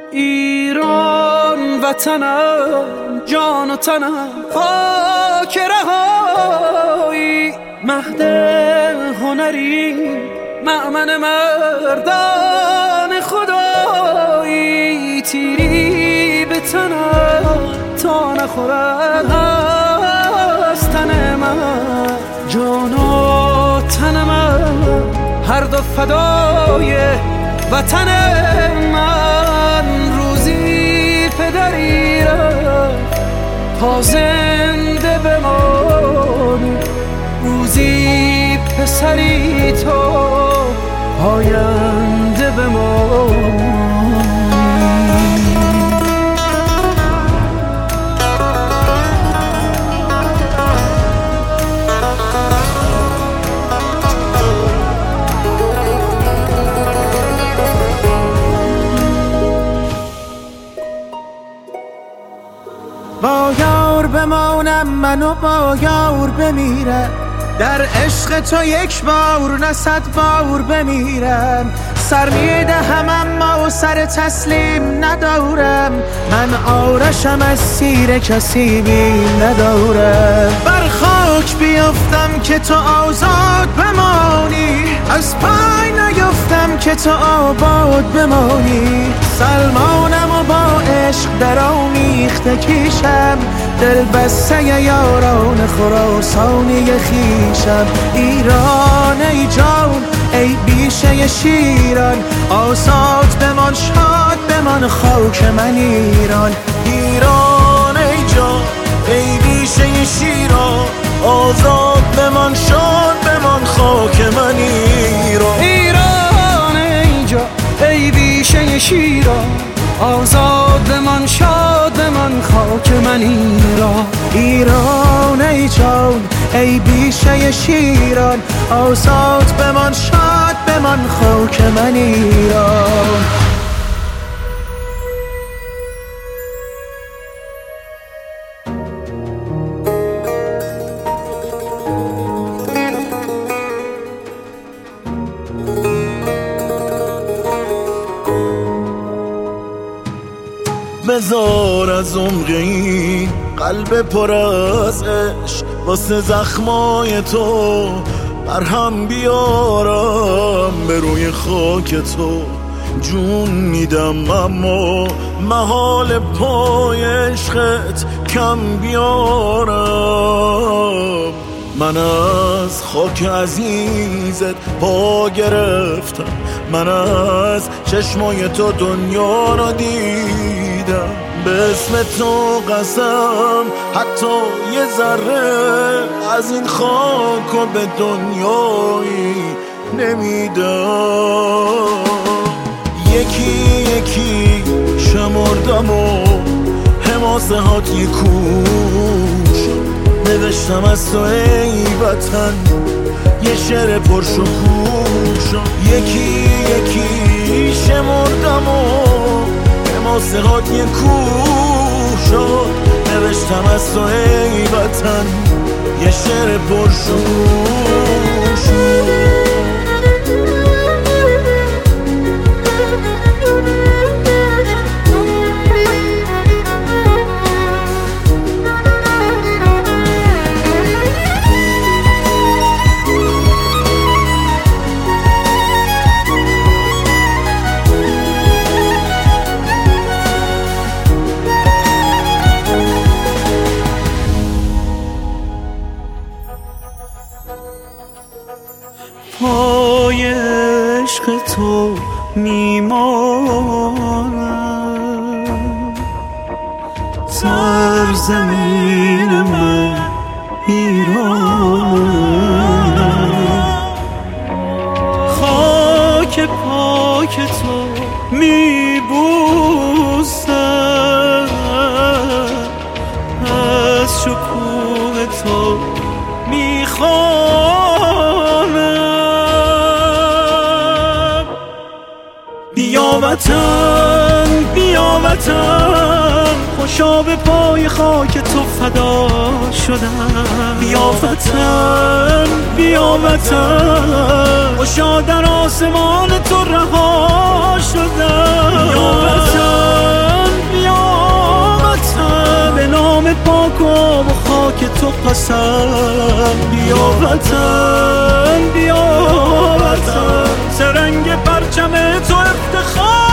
ایران وطنم، جان و تنم، خاک رهایی، مهد هنری، مأمن مردان خدایی. تیری به تنم تا نخورد از تن من، جان و تن من هر دو فدای وطن من. روزی پدری رفت تا زنده بمانی، روزی پسری تو آینده بمانی. با یار بمانم من و با یار بمیرم، در عشق تو یک بار نه 100 بار بمیرم. سر میدهم اما سر تسلیم ندارم، من آرشم از سیر کسی بیم ندارم. بر خاک بیفتم که تو آزاد بمانی، از پای نیفتم که تو آباد بمانی. سلمانم و با عشق در آمیخته کیشم، دل بسته یاران خراسانی خیشم. ایران ای جان ای بیشه شیران، آزاد بمان شاد بمان خاک من ایران. ایران ای جان ای بیشه شیران، آزاد بمان شاد بمان خاک من ایران. ایران ای جان ای بیشه شیران، آزاد بمان شاد بمان خاک من ایران. ایران ای جان ای بیشه شیران، آزاد بمان شاد بمان خاک من ایران. بذار از عمق این قلب پر از عشق، واسه زخمای تو مرهم بیارم. به روی خاک تو جون میدم اما محال پای عشقت کم بیارم. من از خاک عزیزت پا گرفتم، من از چشمای تو دنیا را دیدم. به اسم تو قسم حتی یه ذره از این خاک و به دنیایی نمیدم. یکی یکی شمردم و حماسه هات یک کوش، نوشتم از تو ای وطن یه شعر پرشکوه. یکی یکی شمردم و حماسه هات یک کوش، نوشتم از تو ای وطن یه شعر پرشکوه. پای عشق تو میمانم، سرزمین من ایرانم. خاک پاک تو میبوسم، از شکوه تو میخوانم. بیا وطن بیا وطن، خوشا به پای خاک تو فدا شدم. بیا وطن بیا وطن، خوشا در آسمان تو رها شدم. بیا وطن خاک تو قسم. بیا وطن، بیا وطن، سرنگ پرچم تو افتخار.